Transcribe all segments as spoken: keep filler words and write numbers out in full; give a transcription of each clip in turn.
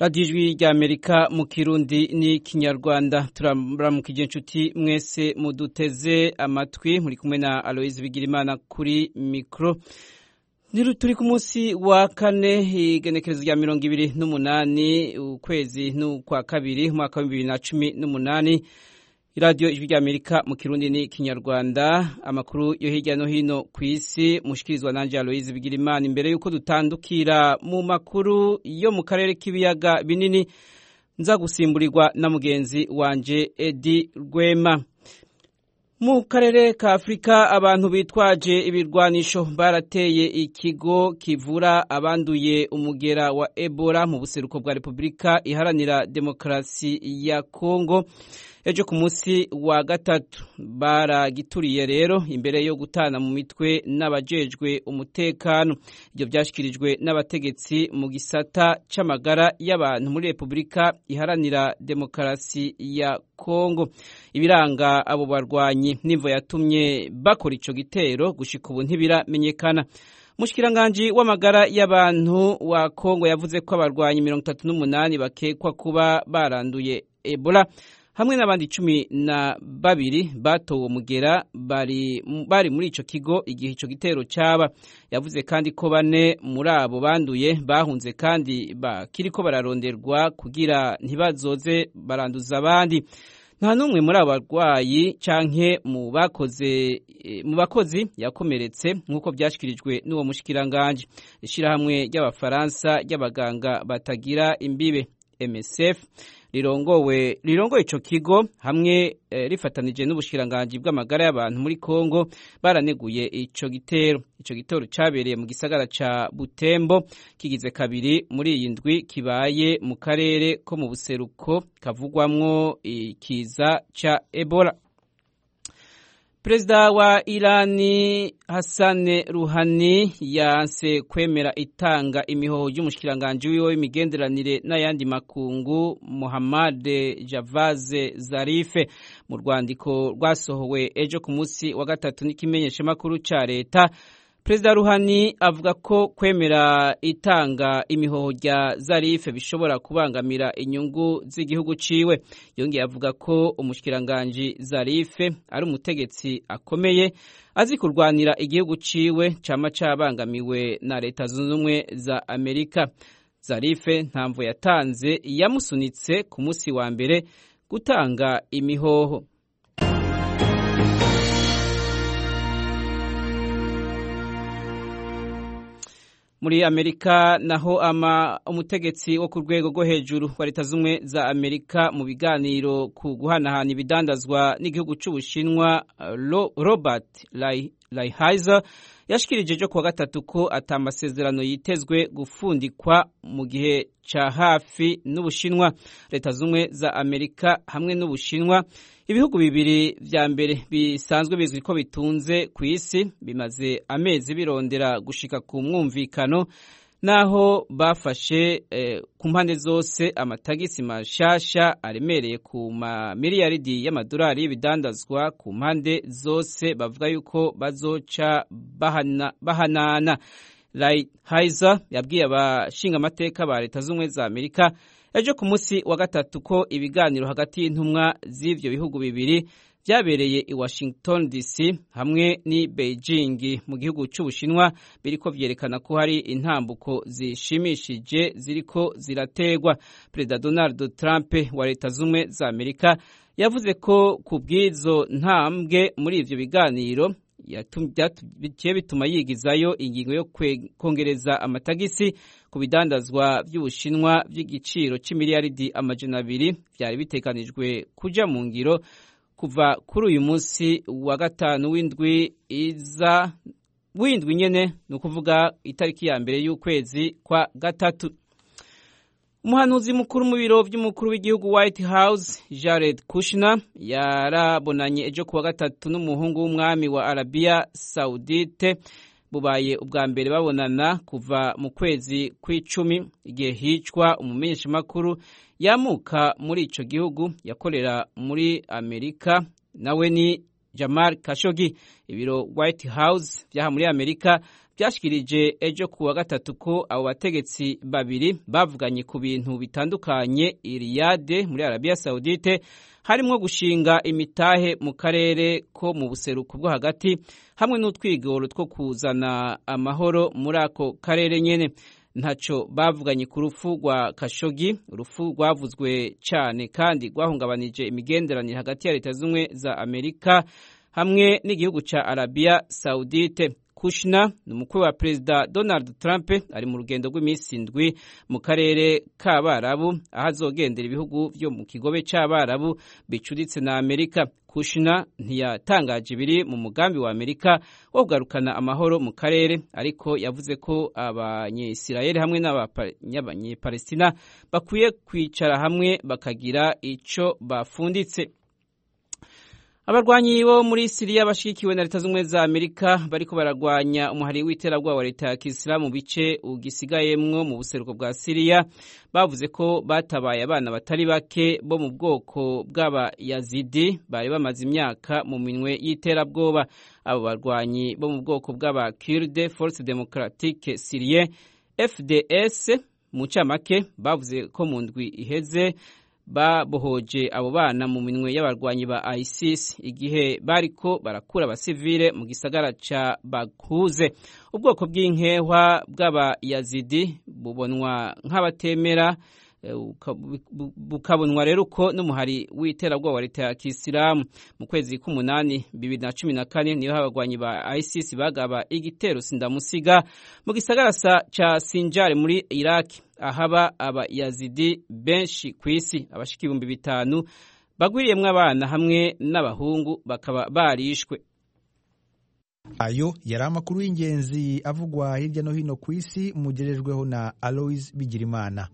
radiyo ijwi rya Amerika mu Kirundi ni Kinyarwanda. Turamukije inshuti mwese muduteze amatwi, muri kumwe na Aloise Bigirimana kuri mikro. Turi ku munsi wa kane igenekerezo rya mirongo ibiri n'umunani ukwezi n'ukwa kabiri umwaka wa bibiri na cumi n'umunani. Iradiyo ijwi rya Amerika mu Kirundi ni Kinyarwanda. Amakuru yo hirya no hino ku isi mushikirizwa nanje Aloise Bigirimana. Imbere yuko dutandukira mu makuru yo mu karere k'ibiyaga binini, nza gusimburirwa na mugenzi wanje Edi Rwema. Mu karere ka Afrika abantu bitwaje ibirwanisho barateye ikigo kivura abanduye umugera wa Ebola mu buseruko bwa Republika Iharanira Demokarasi ya Kongo. Ejo ku munsi wa gatatu baragituriye rero imbere yo gutana mu mitwe n'abajejwe umutekano. Ibyo byashikirijwe n'abategetsi mu gisata c'amagara y'abantu muri Republika Iharanira Demokarasi ya Kongo. Ibiranga abo barwanyi n'imvo yatumye bakora ico gitero gushika ubu ntibiramenyekana. Mushikiranganje w'amagara y'abantu wa Kongo yavuze ko abarwanyi mirongo itatu n'umunani bakekwa kuba baranduye Ebola hamwe n'abandi cumi na babiri batowe mugera bari bari muri ico kigo igihe ico gitero caba. Yavuze kandi ko bane muri abo banduye bahunze kandi bakiriko bararonderwa kugira ntibazoze baranduza abandi. Nta numwe muri abo barwayi canke mu bakoze mu bakozi yakomeretse nkuko byashikirijwe n'uwo mushikiranganje. Ishirahamwe ry'abafaransa ry'abaganga batagira imbibe M S F rirongowe rirongoye ico kigo hamwe e, rifatanije n'ubushikiranganje bw'amagara y'abantu muri Kongo baraneguye ico gitero. Ico gitero cabereye mu gisagara ca Butembo, kigize kabiri muri iyi ndwi kibaye mu karere ko mu buseruko kavugwamwo ikiza ca Ebola. Perezida wa Irani Hassan Rouhani yanse kwemera itanga imihoho y'umushikiranganje wiwe w'imigenderanire n'ayandi makungu Mohammad Javad Zarif. Mu rwandiko rwasohowe ejo ku munsi wa gatatu n'ikimenyesha makuru ca leta, Perezida Rouhani avuga ko kwemera itanga imihoho rya Zarif bishobora kubangamira inyungu z'igihugu ciwe. Yongeye avuga ko umushikiranganje Zarif ari umutegetsi akomeye azi kurwanira igihugu ciwe cama cabangamiwe na leta zunze ubumwe za Amerika. Zarif ntamvo yatanze yamusunitse ku munsi wa mbere gutanga imihoho. Muri Amerika naho ama umutegetsi wo ku rwego rwo hejuru wa leta zumwe za Amerika mu biganiro ku guhanahana ibidandazwa n'igihugu c'Ubushinwa Robert Lighthizer yashikirije jo kuwa gatatu ko atamasezerano yitezwe gufundikwa mu gihe ca hafi n'Ubushinwa. Leta zumwe za Amerika hamwe n'Ubushinwa, ibihugu bibiri vya mbere bisanzwe bizwi ko bitunze ku isi, bimaze amezi birondera gushika ku mwumvikano naho bafashe eh, ku mpande zose amatagisi mashasha aremereye ku mamiliyaridi y'amadolari y'ibidandazwa ku mpande zose. Bavuga yuko bazoca bahana, bahanana. Lighthizer yabwiye abashinga amateka ba leta z'umwe za Amerika ejo ku munsi wa gatatu ko ibiganiro hagati y'intumwa z'ivyo bihugu bibiri vyabereye i Washington D C hamwe ni Beijing mu gihugu c'Ubushinwa biriko vyerekana ko hari intambuko zishimishije ziriko zirategwa. Perezida Donald Trump wa leta z'umwe za Amerika yavuze ko kubwizo ntambwe muri ivyo biganiro yatumye bituma yigizayo ingingo yo kongereza amatagisi ku bidandazwa by'Ubushinwa by'igiciro c'imiliyaridi amajana abiri vyari bitekanijwe kuja mu ngiro kuva kuri uyu munsi wa gatanu w'indwi iza w'indwi nyene, ni ukuvuga itariki ya mbere y'ukwezi kwa gatatu. Umuhanuzi mukuru mu biro by'umukuru w'igihugu White House Jared Kushner yarabonanye ejo kuwa gatatu n'umuhungu w'umwami wa Arabia Saudite. Bubaye ubwa mbere babonana kuva mu kwezi kw'icumi igihe hicwa umumenyeshamakuru yamuka muri ico gihugu yakorera muri Amerika, nawe ni Jamal Khashoggi. Ibiro White House vyaha muri Amerika byashikirije ejo kuwa gatatu ko abo bategetsi babiri bavuganye ku bintu bitandukanye i Riyadh muri Arabia Saudite, harimwo gushinga imitahe mu karere ko mu buseruko bwo hagati hamwe n'utwigoro two kuzana amahoro muri ako karere nyene. Ntaco bavuganye ku rufu rwa Khashoggi, urufu rwavuzwe cyane kandi rwahungabanije imigenderanire hagati ya Leta z'Ubumwe za Amerika hamwe n'igihugu ca Arabia Saudite. Kushner ni umukuru wa Perezida Donald Trump ari mu rugendo rw'iminsi indwi mu karere k'Abarabu aho azogendera ibihugu vyo mu kigobe c'Abarabu bicuritse na Amerika. Kushner ntiyatangaje ibiri mu mugambi wa Amerika wo kugarukana amahoro mu karere, ariko yavuze ko abanyesirayeli hamwe n'abanyepalestina bakwiye kwicara hamwe bakagira ico bafunditse. Abarwanyi bo muri Syria bashikiwe na Leta z'Ubumwe za Amerika bariko baragwanya umuhari w'iterabwoba wa Leta ya Kisilamu mu bice ugisigayemwo mu buseruko bwa Syria bavuze ko batabaye abana batari bake bo mu bwoko bw'Abayazidi bari bamaze imyaka mu minwe y'iterabwoba. Abo barwanyi bo mu bwoko bw'Aba-Kurde Force Democratique Syrienne F D S mu camake bavuze ko mu ndwi iheze babohoje abo bana mu minwe y'abarwanyi ba ISIS igihe bariko barakura abasivile mu gisagara ca Baghuze. Ubwoko bw'inkehwa bw'Abayazidi bubonwa nk'abatemera, bukabonwa rero ko n'umuhari w'iterabwoba wa Leta ya Kisilamu. Mu kwezi k'umunani bibiri na cumi na kane niyo abarwanyi ba ISIS bagaba igitero sindamusiga mu gisagara ca Sinjar muri Iraq, ahaba Abayazidi benshi kw'isi. Abashika ibihumbi bitanu bagwiriyemwo abana hamwe n'abahungu bakaba barishwe. Ayo yari amakuru y'ingenzi avugwa hirya no hino ku isi mugerejweho na Aloys Bigirimana.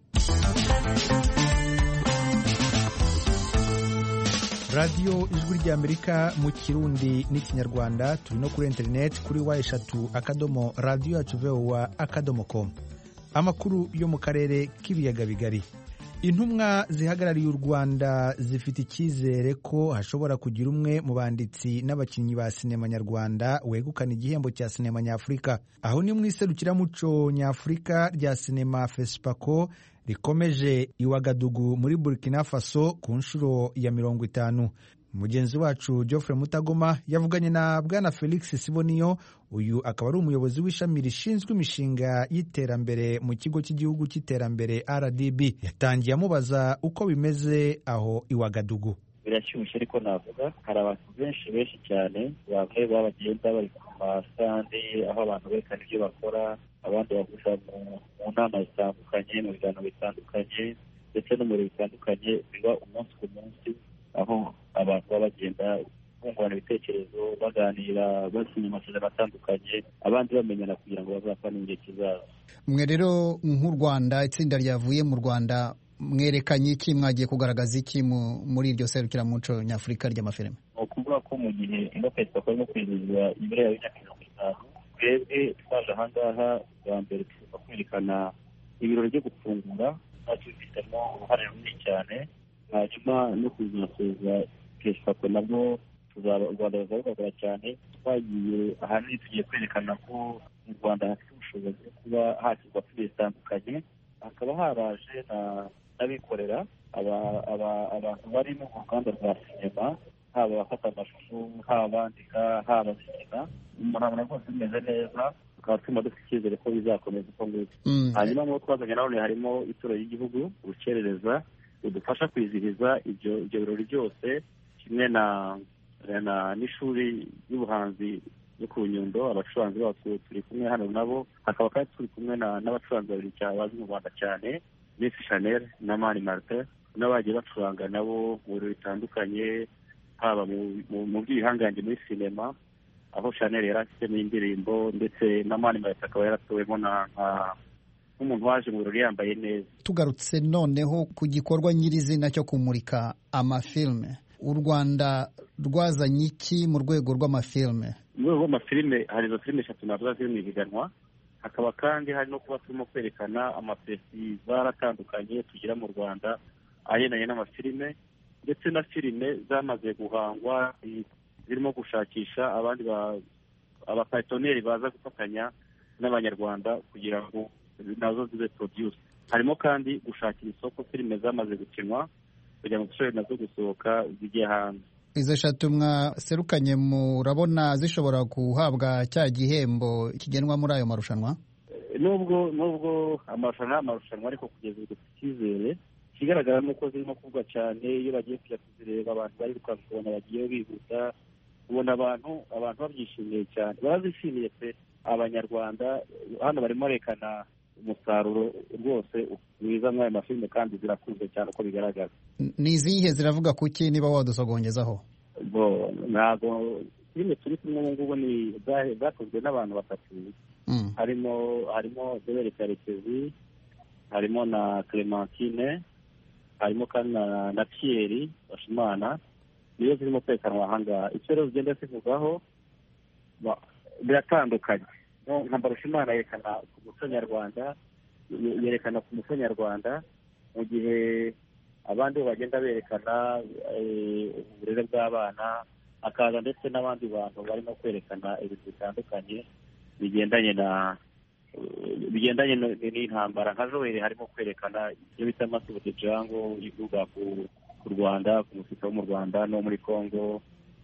Radio Ijwi ry'Amerika mu Kirundi n'Ikinyarwanda, turi no kuri internet kuri wa eshatu akadomo radio yacu voa akadomo com. Amakuru yo mu karere k'ibiyaga bigari. Intumwa zihagarariye u Rwanda zifite icyizere ko hashobora kugira umwe mu banditsi n'abakinnyi ba sinema nyarwanda wegukana igihembo cya sinema nyafurika. Aho ni mu iserukiramuco nyafurika rya sinema FESPACO rikomeje i Ouagadougou muri Burkina Faso ku nshuro ya mirongo itanu. Mugenzi wacu Geoffrey Mutagoma yavuganye na Bwana Felix Siboniyo, uyu akaba ari umuyobozi w'ishami rishinzwe imishinga y'iterambere mu kigo cy'igihugu cy'iterambere R D B. Yatangiye amubaza uko bimeze aho i Ouagadougou. Birashyushye ariko navuga hari abantu benshi benshi cyane bamwe babagenda bari ku masandi aho abantu berekana ibyo bakora, abandi bagusa mu nama zitandukanye mu biganiro bitandukanye ndetse no mu bintu bitandukanye biba umunsi ku munsi, aho abantu baba bagenda bungurana ibitekerezo baganira basinya amasezerano atandukanye, abandi bamenyana kugira ngo bazapane igihe kizaza. Mwe rero nk'u Rwanda, itsinda ryavuye mu Rwanda, mwerekanye iki, mwagiye kugaragaza iki muri iryo serukiramuco nyafurika ry'amafilime? Ni ukuvuga ko mu gihe ino FESPACO barimo kwizihiza imbere ya bibiri na mirongo itanu, twebwe twaje aha ngaha bwa mbere tugomba kwerekana ibirori byo gufungura, ntacyo bifitemo uruhare runini cyane, hanyuma no kuzasoza FESPACO nabwo u Rwanda ruzabikora cyane. Twagiye ahanini tugiye kwerekana ko mu Rwanda hafite ubushobozi bwo kuba hakirwa filime zitandukanye, hakaba haraje n'abikorera abantu bari mu ruganda rwa sinema, haba abafata amashusho, haba abandika, haba abakina. Umuntu rwose bimeze neza, tukaba turimo dufite icyizere ko bizakomeza uko nguko. Hanyuma mu twazanye nanone harimo ituro y'igihugu urukerereza rudufasha kwizihiza ibyo birori byose, kimwe na n'ishuri y'ubuhanzi yo ku Nyundo. Abacuranzi bacu turi kumwe hano nabo, hakaba kandi turi kumwe n'abacuranzi babiri bazi mu Rwanda cyane, Miss Chanel na Mani Martin, n'abagiye bacuranga nabo mu birori bitandukanye, haba mu by'ibihangange muri sinema, aho Chanel yari afitemo indirimbo ndetse na Mani Martin akaba yaratowemo na nk'umuntu waje mu birori yambaye neza. Tugarutse noneho ku gikorwa nyirizina cyo kumurika amafilme, u Rwanda rwazanye iki mu rwego rw'amafilme? Mu rwego rw'amafilme hari izo filime eshatu navuga ziri mu ihiganwa, hakaba kandi hari no kuba turimo kwerekana amafestivali atandukanye tugira mu Rwanda agendanye n'amafilime, ndetse na filime zamaze guhangwa zirimo gushakisha abandi abaparteneri baza gufatanya n'abanyarwanda kugira ngo nazo zibe produce. Harimo kandi gushakira isoko filime zamaze gukinwa kugira ngo dushobore nazo gusohoka zijye hanze. Izo eshatu mwaserukanye murabona zishobora guhabwa cya gihembo kigenwa muri ayo marushanwa? Nubwo nubwo amarushanwa amarushanwa ariko kugeza ubu icyizere kigaragara nuko zirimo kuvugwa cyane. Iyo bagiye kujya kuzireba abantu bari kubona bagiye bihuta, ubona abantu abantu babyishimiye cyane, barazishimiye pe. Abanyarwanda hano barimo barekana umusaruro rwose mwiza muri aya mafilime kandi zirakunzwe cyane uko bigaragara. Ni izihe ziravuga kuki niba wadusogongezaho? Bo ntabwo filime turi kumwe ubu ngubu ni zakozwe n'abantu batatu. Mm. harimo harimo Debere Karekezi, harimo na Clementine, harimo kandi na, na Thierry Bashimana. Niyo zirimo kwerekanwa ahangaha. Icyo rero zigenda zivugaho biratandukanye. No, nka Bashimana yerekana ku muco nyarwanda, yerekana ku muco nyarwanda, mu gihe abandi bagenda berekana uburere bw'abana, akaza ndetse n'abandi bantu barimo kwerekana ibintu bitandukanye bigendanye na bigendanye n'intambara. Nka Joel harimo kwerekana ibyo bita Massive de Django ivuga ku Rwanda, ku musika wo mu Rwanda no muri Congo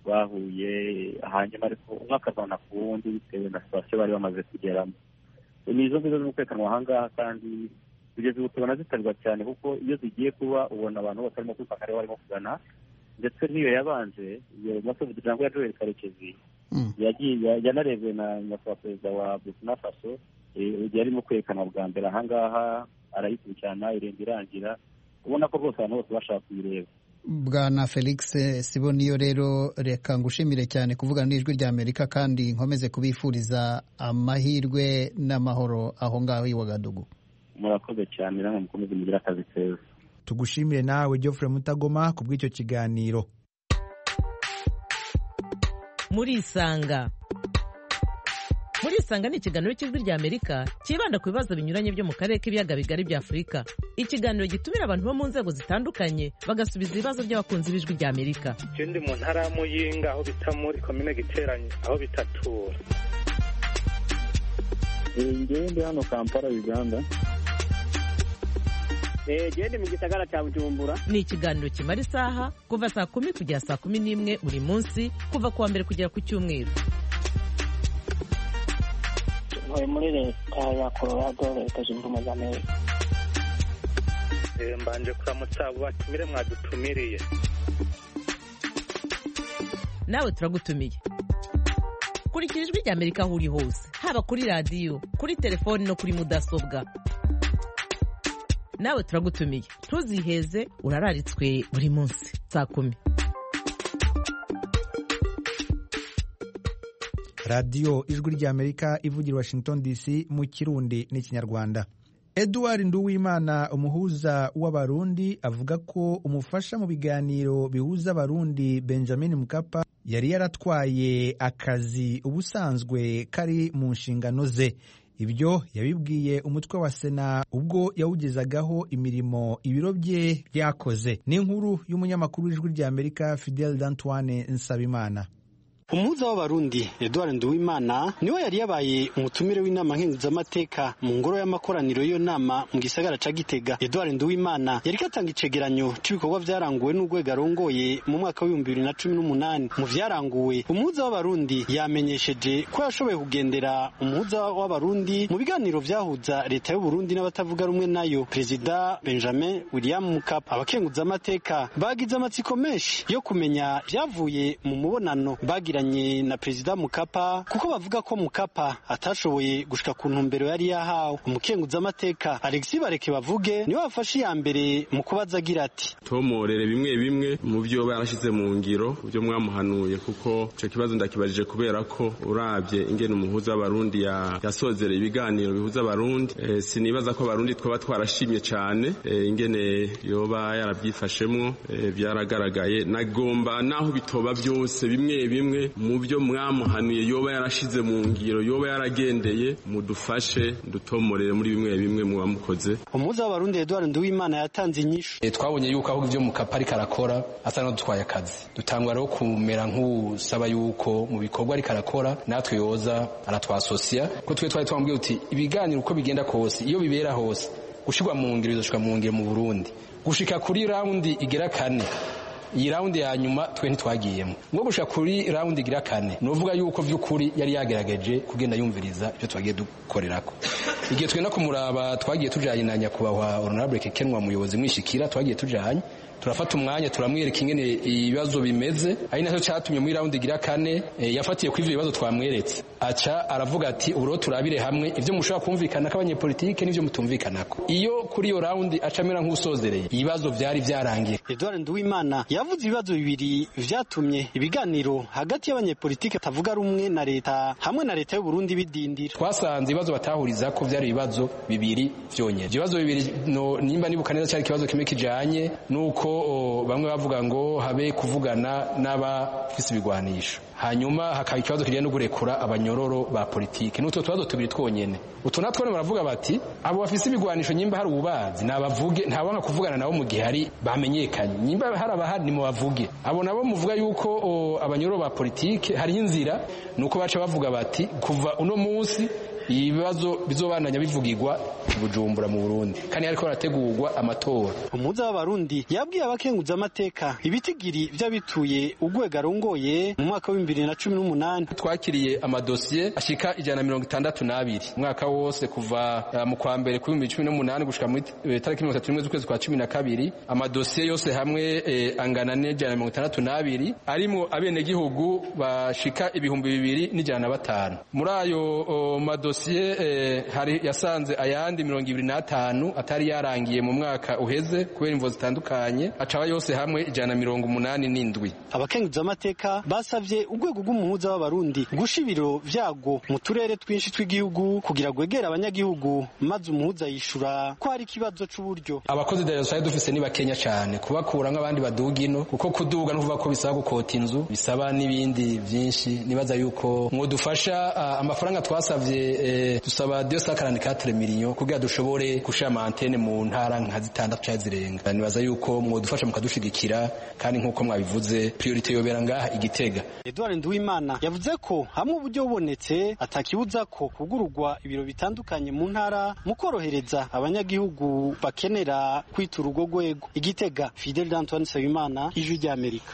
bahuye, hanyuma ariko umwe akazana ku wundi bitewe na situation bari bamaze kugeramo. Ni izo ngizo zirimo kwerekanwa ahangaha kandi kugeza ubu tubona zitarwa cyane kuko iyo zigiye kuba ubona abantu bose barimo kwifata ariho barimo kugana, ndetse n'iyo yabanje iyo Massive de Django ya Joel Karekezi yagiye yanarebwe na nyakubahwa perezida wa Burkina Faso, yarimo kwerekana bwa mbere ahangaha arayikurikirana irenda irangira, ubona ko rwose abantu bose bashaka kuyireba. Bwana Felix Siboniyo rero reka ngushimire cyane kuvugana n'ijwi rya Amerika kandi nkomeze kubifuriza amahirwe n'amahoro aho ngaho i Wagadugu. Murakoze cyane namwe mukomeze mugira akazi keza. Tugushimire nawe Geoffrey Mutagoma ku bw'icyo kiganiro. Muri Isanga. Muri Isanga ni ikiganiro cy'ijwi rya Amerika kibanda ku bibazo binyuranye byo mu karere k'ibiyaga bigari bya Afurika. Ikiganiro gitumira abantu bo mu nzego zitandukanye bagasubiza ibibazo by'abakunzi b'ijwi rya Amerika. Ikindi mu ntara ya Muyinga aho bita muri komine Giteranye aho bitatura. Ngende hano Kampala Uganda. Eh gende mu gisagara cya Bujumbura. Ni ikiganiro kimara isaha kuva saa kumi kugera saa kumi n'imwe buri munsi kuva kuwa mbere kugera ku cyumweru. Ntuye muri leta ya Colorado, leta zunze ubumwe za Amerika. Eh mbanje kuramutsa abo batumire mwadutumiriye. Nawe turagutumiye. Kurikira ijwi rya Amerika aho uri hose, haba kuri radio, kuri telefoni no kuri mudasobwa. Nawe turagutumiye. Ntuziheze, urararitswe buri munsi saa kumi. Radio Ijwi rya Amerika ivugira Washington D C mu Kirundi n'Ikinyarwanda. Edouard Nduwimana umuhuza w'abarundi avuga ko umufasha mu biganiro bihuza abarundi Benjamin Mkapa yari yaratwaye akazi ubusanzwe kari mu nshingano ze. Ibyo yabibwiye umutwe wa Sena ubwo yawugezagaho imirimo ibiro bye byakoze. Ni inkuru y'umunyamakuru w'Ijwi rya Amerika Fidel D'Antoine Nsabimana. Umuhuza w'abarundi Edouard Nduwimana niwe yari yabaye umutumire w'inama nkenguzamateka mu ngoro y'amakoraniro y'iyo nama mu gisagara ca Gitega. Edouard Nduwimana yari katanga icegeranyo c'ibikorwa vyaranguwe n'urwego arongoye mu mwaka w'ibihumbi bibiri na cumi n'umunani. Mu vyaranguwe umuhuza w'abarundi yamenyesheje ko yashoboye kugendera umuhuza w'abarundi mu biganiro vyahuza leta y'u Burundi n'abatavuga rumwe nayo Perezida Benjamin William Mkapa. Abakenguzamateka bagize amatsiko menshi yo kumenya vyavuye mu mubonano bagi na Perezida Mkapa kuko bavuga ko Mkapa atashoboye gushika ku ntumbero yari yahawe. Umukenguzamateka Alexis Bareke bavuge niwe wafashe ya mbere mu kubaza agira ati tomorere bimwe bimwe mu byo barashize mu ngiro byo mwamuhanuye, kuko ico kibazo ndakibajije kubera ko urabye ingene umuhuza w'abarundi yasozereye ibiganiro bihuza abarundi. E, sinibaza ko abarundi twaba twarashimye cyane e, ingene yoba yarabyifashemwo. E, byaragaragaye nagomba naho bitoba byose bimwe bimwe bimwe mu byo mwamuhanuye yoba yarashize mu ngiro yoba yaragendeye mudufashe dutomorere muri bimwe bimwe mu bamukoze. Umuhuza w'abarundi Edouard Nduwimana yatanze inyishu. E, twabonye yuko aho ivyo Mukapa ariko arakora asa no dutwaye akazi, dutangwa rero kumera nk'usaba yuko mu bikorwa ariko arakora natwe yoza aratwasosia ko twe twari twambwiye uti ibiganiro uko bigenda kose iyo bibera hose gushirwa mu ngiro bizoshika mu ngiro mu Burundi gushika kuri round igera kane. Iyi round ya nyuma twe ntitwagiyemo ngo gushika kuri round igira kane novuga yuko vy'ukuri yari yagerageje kugenda yumviriza ivyo twagiye dukorerako. Igihe twenda kumuraba twagiye tujanye na nyakubahwa Honorable Kekenwa muyobozi mwishikira twagiye tujanye turafata umwanya turamwereka ingene ibibazo bimeze ari nacyo cyatumye muri round igira kane e, yafatiye ku ivyo bibazo twamweretse aca aravuga ati uburo turabire hamwe ivyo mushobora kumvikana k'abanyepolitike n'ivyo mutumvikanako. Iyo kuri iyo round acamera nk'usozereye ibibazo vyari vyarangiye. Edouard Nduwimana yavuze ibibazo bibiri vyatumye ibiganiro hagati y'abanyepolitike tavuga rumwe na leta hamwe na leta y'u Burundi bidindira. Twasanze ibibazo batahuriza ko vyari ibibazo bibiri vyonyene. Ibibazo bibiri no nimba nibuka neza cyari kibazo kimwe kijanye nuko o, bamwe bavuga ngo habe kuvugana n'abafise ibigwanisho hanyuma hakaba ikibazo kijanye no gurekura abanyororo ba politike. N'utwo tubazo tubiri twonyene utu natwo baravuga bati abo bafise ibigwanisho nyimba hari ububazi nabavuge ntabanga kuvugana nabo mu gihe hari bamenyekanye nyimba hari abahari mu bavuge abo nabo muvuga yuko abanyororo ba politike hari inzira nuko baca bavuga bati kuva uno munsi ibibazo bizobananya bivugirwa Bujumbura mu Burundi kandi ariko barategurwa amatora. Umuhuza w'abarundi yabwiye abakenguza amateka ibitigiri vy'abituye ugwega rongoye mu mwaka wa bibiri na cumi n'umunani. Twakiriye amadosiye ashika ijana na mirongo itandatu n'abiri mwaka wose kuva uh, mu kwa mbere ku bihumbi cumi n'umunani gushika muri uh, tariki mirongo itatu n'imwe z'ukwezi kwa cumi na kabiri. Amadosiye yose hamwe uh, angana n'ijana na mirongo itandatu n'abiri arimo abenegihugu bashika ibihumbi bibiri n'ijana na batanu. Muri ayo uh, madosiye uh, hari yasanze ayandi mirongo ibiri n'atanu atari yarangiye mu mwaka uheze kubera imvo zitandukanye acaba yose hamwe ijana na mirongo umunani n'indwi. Abakenguza amateka basavye urwego rw'umuhuza w'abarundi gusha ibiro vyago mu turere twinshi tw'igihugu kugira gwegera abanyagihugu maze umuhuza yishura ko hari ikibazo c'uburyo. Abakozi da Yosaya dufise ni bakenya cyane kubakura nk'abandi badugino kuko kuduga no kuvuga ko bisaba gukota inzu bisaba n'ibindi byinshi. Nibaza yuko mwodufasha uh, amafaranga twasavye uh, dusaba deux cent quarante-quatre millions kugira dushobore gushira antene mu ntara nka zitandatu cya zirenga. Nibaza yuko mwodufasha mukadushigikira kandi nkuko mwabivuze priorite yobera ngaha Igitega. Edouard Nduwimana yavuze ko hamwe uburyo bubonetse atakibuza ko kugururwa ibiro bitandukanye mu ntara mu korohereza abanyagihugu bakenera kwitura urwo rwego. Igitega, Fidel Antoine Nsabimana, Ijwi ry'Amerika.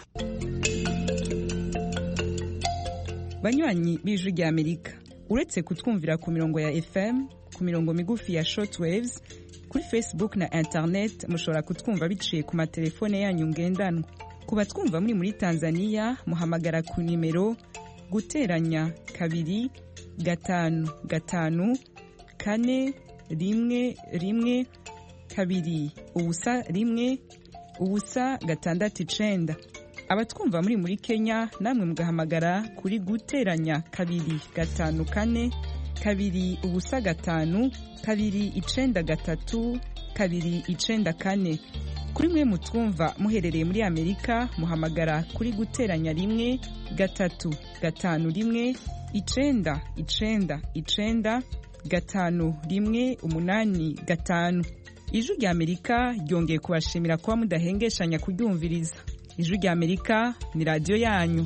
Banywanyi b'Ijwi ry'Amerika uretse kutwumvira ku mirongo ya F M ku mirongo migufi ya shortwaves kuri Facebook na internet mushobora kutwumva biciye ku matelefone yanyu ngendanwa. Kuba twumva muri muri Tanzania muhamagara ku nimero guteranya kabiri gatanu gatanu kane rimwe rimwe kabiri ubusa rimwe ubusa gatandatu icenda. Abatwumva muri muri Kenya namwe mugahamagara kuri guteranya kabiri gatanu kane kabiri ubusa gatanu kabiri icenda gatatu kabiri icenda kane. Kuri mwe mutwumva muherereye muri Amerika muhamagara kuri guteranya rimwe gatatu gatanu rimwe icenda icenda icenda gatanu rimwe umunani gatanu. Ijwi ry'Amerika ryongeye kubashimira kuba mudahengeshanya kuryumviriza. Ijwi ry'Amerika ni radio yanyu.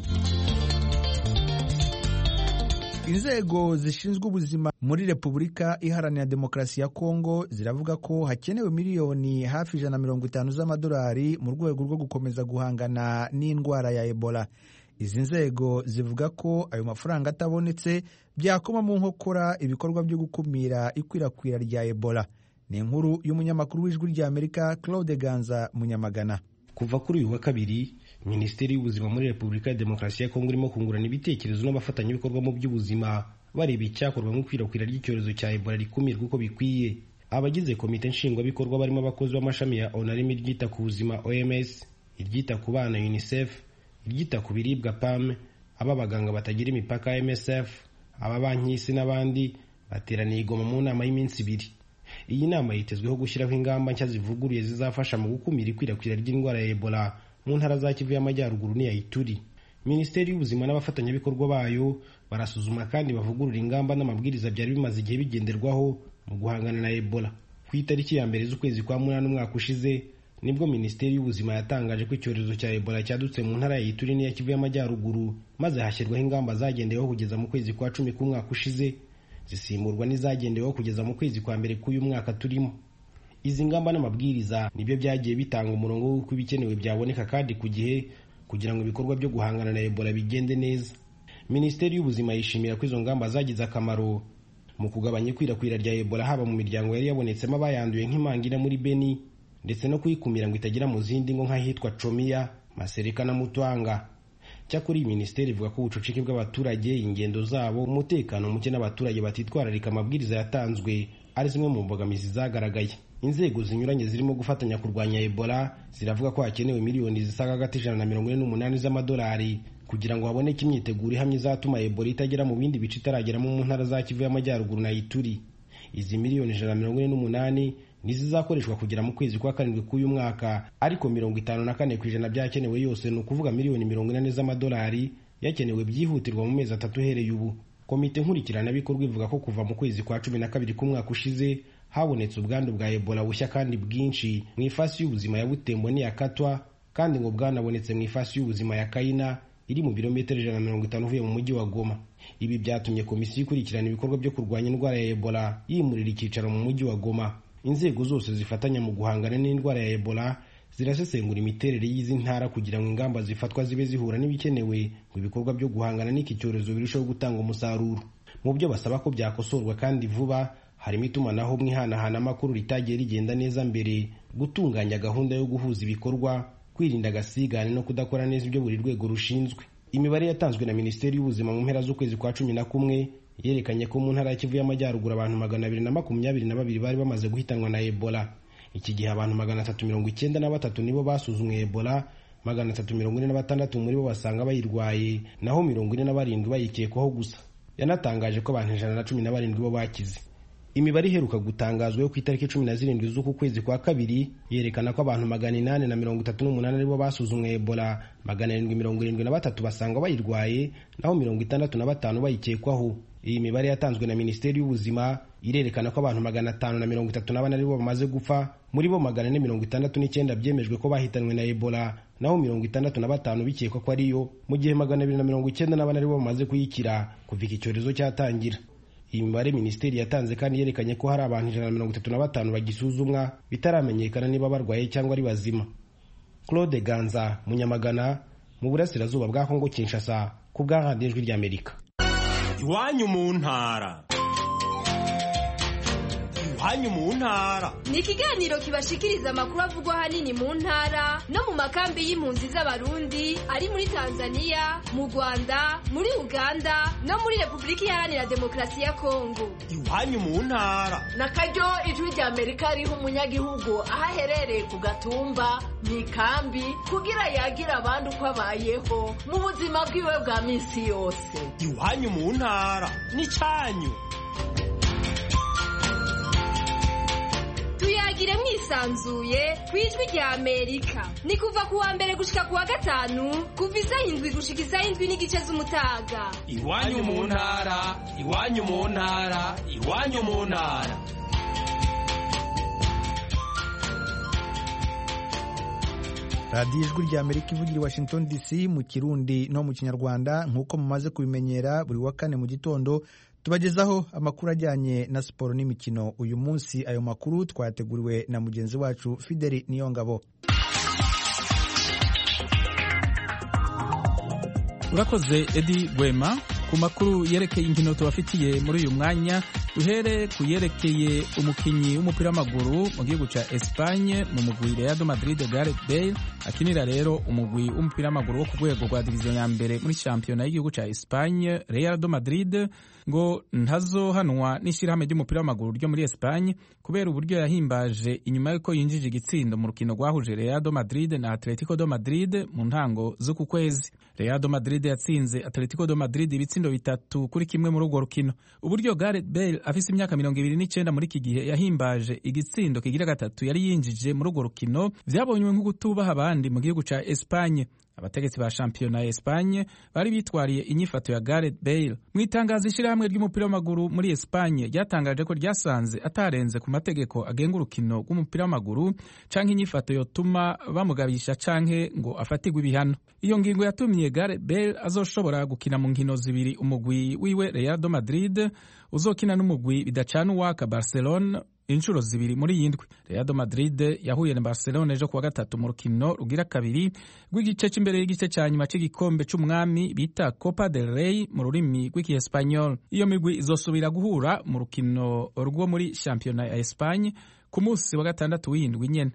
Inzego zishinzwe ubuzima muri Repubulika Iharanira Demokarasi ya Kongo ziravuga ko hakenewe miliyoni hafi ijana na mirongo itanu z'amadolari mu rwego rwo gukomeza guhangana n'indwara ya Ebola. Izi nzego zivuga ko ayo mafaranga atabonetse byakoma mu nkokora ibikorwa byo gukumira ikwirakwira rya Ebola. Ni inkuru y'umunyamakuru w'Ijwi ry'Amerika Claude Ganza Munyamagana. Kuva kuri uyu wa kabiri Minisiteri y'Ubuzima muri Repubulika ya Demokarasi ya Kongo irimo kungurana ibitekerezo n'abafatanyabikorwa mu by'ubuzima bareba icyakorwa mu ikwirakwira ry'icyorezo cya Ebola rikumirwa uko bikwiye. Abagize komite nshingwabikorwa barimo abakozi b'amashami ya ONARIM iryita ku buzima O M S, iryita ku bana UNICEF, iryita ku biribwa P A M, ababaganga batagira imipaka M S F, ababanki y'isi n'abandi bateraniye i Goma mu nama y'iminsi ibiri. Iyi nama yitezweho gushyiraho ingamba nshya zivuguruye zizafasha mu gukumira ikwirakwira ry'indwara ya Ebola mu ntara za Kivu y'Amajyaruguru n'iya Ituri. Minisiteri y'Ubuzima n'abafatanyabikorwa bayo barasuzuma kandi bavugurura ingamba n'amabwiriza byari bimaze igihe bigenderwaho mu guhangana na Ebola. Ku itariki ya mbere z'ukwezi kwa munani umwaka ushize nibwo Minisiteri y'Ubuzima yatangaje ko icyorezo cya Ebola cyadutse mu ntara ya Ituri n'iya Kivu y'Amajyaruguru, maze hashyirwaho ingamba zagendeweho kugeza mu kwezi kwa cumi k'umwaka ushize zisimburwa n'izagendeweho kugeza mu kwezi kwa mbere k'uyu mwaka turimo. Izi ngamba n'amabwiriza nibyo byagiye bitanga umurongo w'uko ibikenewe byaboneka kandi ku gihe kugira ngo ibikorwa byo guhangana na Ebola bigende neza. Minisiteri y'Ubuzima yishimira ko izo ngamba zagize akamaro mu kugabanya ikwirakwira rya Ebola haba mu miryango yari yabonetsemo abayanduye nk'Imangina muri Beni ndetse no kuyikumira ngo itagira mu zindi ngo nk'ahitwa Chomia, Masereka na Mutwanga. Cyakora iyi minisiteri ivuga ko ubucucike bw'abaturage, ingendo zabo, umutekano muke n'abaturage batitwararika amabwiriza yatanzwe ari zimwe mu mbogamizi zagaragaye. Inzego zinyuranye zirimo gufatanya kurwanya Ebola ziravuga ko hakenewe miliyoni zisaga hagati ijana na mirongo ine n'umunani z'amadolari kugira ngo haboneke imyiteguro ihamye izatuma Ebola itagera mu bindi bice itarageramo mu ntara za Kivu y'Amajyaruguru na Ituri. Izi miliyoni ijana na mirongo ine n'umunani nizizakoreshwa kugera mu kwezi kwa karindwi k'uyu mwaka, ariko mirongo itanu na kane ku ijana byakenewe yose, ni ukuvuga miliyoni mirongo ine z'amadolari yakenewe byihutirwa mu mezi atatu uhereye ubu. Komite nkurikiranabikorwa ivuga ko kuva mu kwezi kwa cumi na kabiri k'umwaka ushize habonetse ubwandu bwa Ebola bushya kandi bwinshi mu ifasi y'ubuzima ya Butembo n'iya Katwa, kandi ngo bwanabonetse mu ifasi y'ubuzima ya Kaina iri mu birometero ijana na mirongo itanu uvuye mu mujyi wa Goma. Ibi byatumye komisiyo ikurikirana ibikorwa byo kurwanya indwara ya Ebola yimurira icyicaro mu mujyi wa Goma. Inzego zose zifatanya mu guhangana n'indwara ya Ebola zirasesengura imiterere y'izi ntara kugira ngo ingamba zifatwa zibe zihura n'ibikenewe mu bikorwa byo guhangana n'iki cyorezo birushaho gutanga umusaruro. Mu byo basaba ko byakosorwa kandi vuba harimo itumanaho mwihanahana amakuru ritagiye rigenda neza mbere, gutunganya gahunda yo guhuza ibikorwa, kwirinda agasigane no kudakora neza ibyo buri rwego rushinzwe. Imibare yatanzwe na Minisiteri y'Ubuzima mu mpera z'ukwezi kwa cumi na kumwe yerekanye ko mu ntara ya Kivu y'Amajyaruguru abantu magana abiri na makumyabiri na babiri bari bamaze guhitanwa na Ebola. Iki gihe abantu magana atatu mirongo icyenda na batatu nibo basuzumwe Ebola, magana atatu mirongo ine na batandatu muri bo basanga bayirwaye, naho mirongo ine na barindwi bayikekwaho gusa. Yanatangaje ko abantu ijana na cumi na barindwi bo bakize. Imibare iheruka gutangazwa yo ku itariki cumi na zirindwi z'uku kwezi kwa kabiri yerekana ko abantu magana inani na mirongo itatu n'umunani aribo basuzumwe Ebola, magana arindwi mirongo irindwi na batatu basanga bayirwaye, naho mirongo itandatu na batanu bayikekwaho. Iyi mibare yatanzwe na Minisiteri y'Ubuzima irerekana ko abantu magana atanu na mirongo itatu na bane aribo bamaze gupfa, muri bo magana ane mirongo itandatu n'icyenda byemejwe ko bahitanwe na Ebola, naho mirongo itandatu na batanu bikekwa ko ariyo, mu gihe magana abiri na mirongo icyenda na bane aribo bamaze kuyikira kuva iki cyorezo cyatangira. Iyi mibare Minisiteri yatanze kandi yerekanye ko hari abantu ijana na mirongo itatu na batanu bagisuzumwa bitaramenyekana niba barwaye cyangwa ari bazima. Claude Ganza, Munyamagana, mu burasirazuba bwa Kongo Kinshasa, ku bwa Radio Ijwi ry'Amerika. Iwanyu mu ntara. Iwanyu mu ntara ni ikiganiro kibashikiriza amakuru avugwa ahanini mu ntara no mu makambi y'impunzi z'Abarundi ari muri Tanzania, mu Rwanda, muri Uganda no muri Repubulika Iharanira Demokarasi ya Kongo. Iwanyu mu ntara na karyo Ijwi ry'Amerika riha umunyagihugu aho aherereye ku gatumba, mu ikambi, kugira yagira abandi uko abayeho mu buzima bwiwe bwa minsi yose. Iwanyu mu ntara ni cyanyu. Tuyagire mwisanzuye ku Ijwi ry'Amerika. Ni kuva ku wa mbere gushika ku wa gatanu, kuva isaha indwi gushika isaha indwi n'igice z'umutaga. Iwanyu mu ntara, iwanyu mu ntara, iwanyu mu ntara. radiyo ijwi ry'Amerika ivugira i Washington D C mu Kirundi no mu Kinyarwanda. Nk'uko mumaze kubimenyera, buri wa kane mu gitondo tubagezaho amakuru ajyanye na siporo n'imikino. Uyu munsi ayo makuru twayateguriwe na mugenzi wacu Fideli Niyongabo. Urakoze Edi Gwema. Ku makuru yerekeye inkino tubafitiye muri uyu mwanya, duhere ku yerekeye umukinyi w'umupira w'amaguru mu gihugu ca Espagne mu mugwi Real Madrid, Gareth Bale, akinira rero umugwi w'umupira w'amaguru wo ku rwego rwa diviziyo ya mbere muri shampiyona y'igihugu ca Espagne. Real Madrid ngo ntazohanwa n'ishyirahamwe ry'umupira w'amaguru ryo muri Espagne kubera uburyo yahimbaje inyuma y'uko yinjije igitsindo mu rukino rwahuje Real Madrid na Atletico de Madrid mu ntango z'uku kwezi. Real Madrid yatsinze Atletico de Madrid ibitsindo bitatu kuri kimwe muri urwo rukino. Uburyo Gareth Bale afise imyaka mirongo ibiri n'icyenda muri iki gihe yahimbaje igitsindo kigira gatatu yari yinjije muri urwo rukino vyabonywe nko gutubaha abandi mu gihugu ca Espagne. abategetsi ba shampiyona ya Espagne bari bitwariye inyifato ya Gareth Bale. Mu itangazo ishirahamwe ry'umupira w'amaguru muri Espagne ryatangaje ko ryasanze atarenze ku mategeko agenga urukino rw'umupira w'amaguru canke inyifato yotuma bamugabisha canke ngo afatirwe ibihano. Iyo ngingo yatumye Gareth Bale azoshobora gukina mu nkino zibiri umugwi wiwe Real de Madrid uzokina n'umugwi bidacana uwaka Barcelona inshuro zibiri muri yindwi. Real de Madrid yahuye na Barcelona ejo kuwa gatatu mu rukino rugira kabiri rw'igice cy'imbere y'igice cya nyuma cy'igikombe c'umwami bita Copa del Rey mu rurimi rw'Ikiespanyol. Iyo migwi izosubira guhura mu rukino rwo muri shampiyona ya Espagne ku munsi wa gatandatu w'indwi nyene.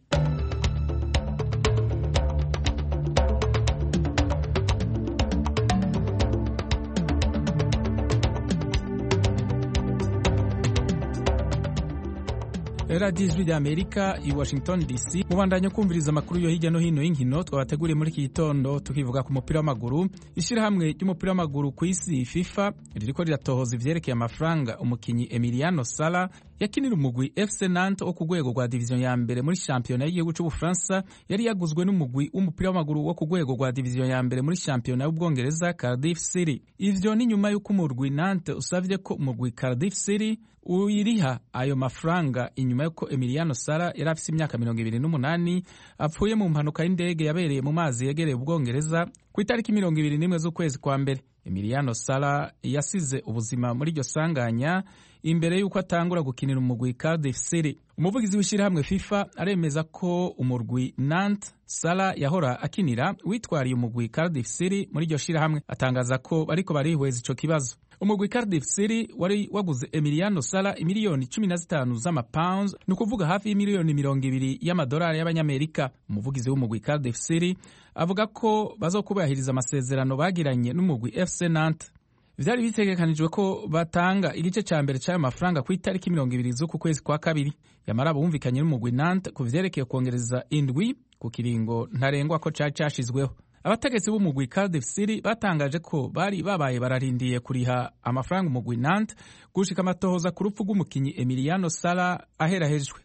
Radio Ijwi ry'Amerika i Washington D C mubandanya kumviriza amakuru yo hirya no hino y'inkino twabateguriye muri iki gitondo, tukivuga ku mupira w'amaguru. Ishirahamwe ry'umupira w'amaguru ku isi FIFA ririko riratohoza ivyerekeye amafaranga umukinyi Emiliano Sala yakinira umugwi F C Nantes wo ku rwego rwa division ya mbere muri shampiyona y'igihugu c'Ubufaransa yari yaguzwe n'umugwi w'umupira w'amaguru wo ku rwego rwa division ya mbere muri shampiyona y'Ubwongereza Cardiff City. Ivyo ni nyuma y'uko umugwi Nantes usavye ko umugwi Cardiff City uyiriha ayo mafaranga inyuma yuko Emiliano Sala yari afise imyaka mirongo ibiri n'umunani apfuye mu mpanuka y'indege yabereye mu mazi yegereye Ubwongereza ku itariki mirongo ibiri n'imwe z'ukwezi kwa mbere. Emiliano Sala yasize ubuzima muri iryo sanganya imbere y'uko atangura gukinira umugwi Cardiff City. Umuvugizi w'ishirahamwe FIFA aremeza ko umurwi Nantes Sala yahora akinira witwariye umugwi Cardiff City muri iryo shirahamwe, atangaza ko bariko barihweza ico kibazo. Umugwi Cardiff City wari waguze Emiliano Sala imiliyoni cumi na zitanu z'amapounds, ni ukuvuga hafi y'imiliyoni mirongo ibiri y'amadolari y'abanyamerika. Umuvugizi w'umugwi Cardiff City avuga ko bazokubahiriza amasezerano bagiranye n'umugwi F C Nantes. Vyari bitegekanijwe ko batanga igice ca mbere c'ayo mafaranga ku itariki mirongo ibiri z'uku kwezi kwa kabiri. Yamara bumvikanye n'umugwi Nantes ku vyerekeye kwongereza indwi ku kiringo ntarengwa ko cari cashizweho. Abategetsi b'umugwi Cardiff City batangaje ko bari babaye bararindiye kuriha amafaranga umugwi Nantes gushika amatohoza ku rupfu rw'umukinyi Emiliano Sala aherahejwe.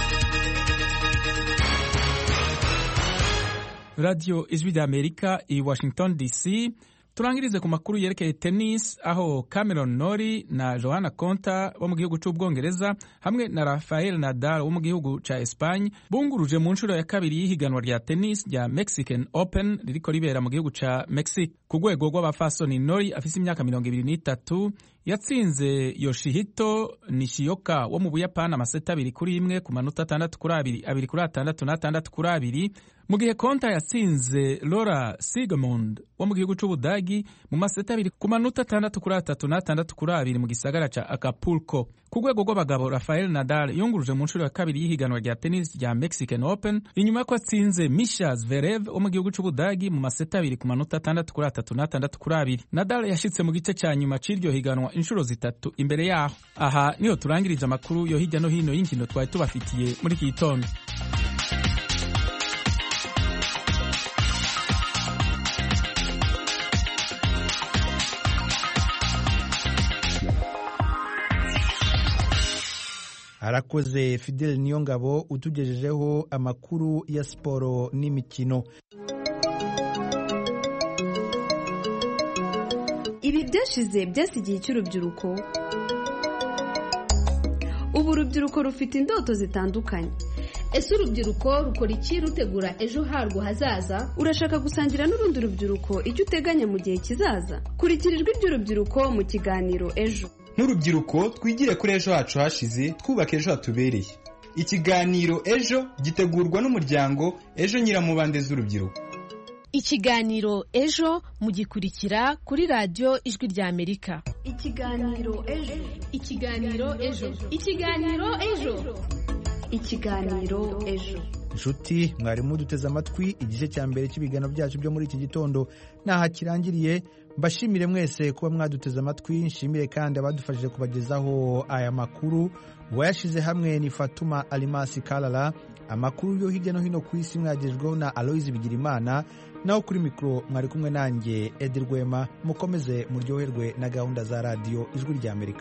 Radio Ijwi ry'Amerika i Washington D C. Turangirize ku makuru yerekeye tennis, aho Cameron Norrie na Johanna Konta bo mu gihugu c'Ubwongereza hamwe na Rafael Nadal wo mu gihugu ca Espagne bunguruje mu nshuro ya kabiri y'ihiganwa rya tennis rya Mexican Open ririko ribera mu gihugu ca Mexique. Ku rwego rw'abafasoni, Norrie afise imyaka mirongo ibiri n'itatu yatsinze Yoshihito Nishioka wo mu Buyapani amaseta abiri kuri imwe ku manota atandatu kuri abiri, abiri kuri atandatu n'atandatu kuri abiri, mu gihe Konta yatsinze Laura Siegemund wo mu gihugu c'Ubudagi mu maseta abiri ku manota atandatu kuri atatu n'atandatu kuri abiri mu gisagara ca Acapulco. Ku rwego rw'abagabo, Rafael Nadal yunguruje mu nshuro ya kabiri y'ihiganwa rya tennis rya Mexican Open inyuma ko atsinze Misha Zverev wo mu gihugu c'Ubudagi mu maseta abiri ku manota atandatu kuri atatu n'atandatu kuri abiri. Nadal yashitse mu gice ca nyuma c'iryo higanwa inshuro zitatu imbere yaho. Aha niho turangirije amakuru yo hirya no hino y'inkino twari tubafitiye muri iki gitondo. Arakoze Fidel Niyongabo utugejejeho amakuru ya siporo n'imikino. Ibi byashize byasigiye cy'urubyiruko. Ubu urubyiruko rufite indoto zitandukanye. Ese urubyiruko rukora iki rutegura ejo harwo hazaza? Urashaka gusangira n'urundi rubyiruko icyo uteganya mu gihe kizaza? Kurikira ijwi ry'urubyiruko mu kiganiro Ejo. N'urubyiruko twigire kuri ejo hacu hashize, twubake ejo hatubereye. Ikiganiro Ejo gitegurwa n'umuryango Ejo Nyiramubande z'urubyiruko. Ikiganiro Ejo mugikurikira kuri radio Ijwi ry'Amerika. Ikiganiro Ejo. Ikiganiro Ejo. Ikiganiro Ejo. Ikiganiro Ejo. Nshuti mwarimu duteze amatwi, igice cya mbere cy'ibigano byacu byo muri iki gitondo naha kirangiriye. Mbashimire mwese kuba mwaduteze amatwi, nshimire kandi abadufashije kubagezaho aya makuru. Wayashize hamwe ni Fatuma Alimasi Kalala. Amakuru yo hirya no hino ku isi mwagejweho na Aloise Bigirimana, naho kuri mikro mwari kumwe nanjye Edi Rwema. Mukomeze muryoherwe na gahunda za radio Ijwi ry'Amerika.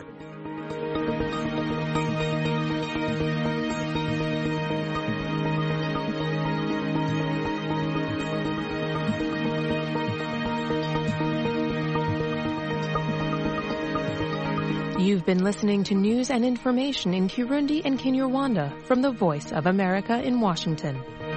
You've been listening to news and information in Kirundi and Kinyarwanda from the Voice of America in Washington.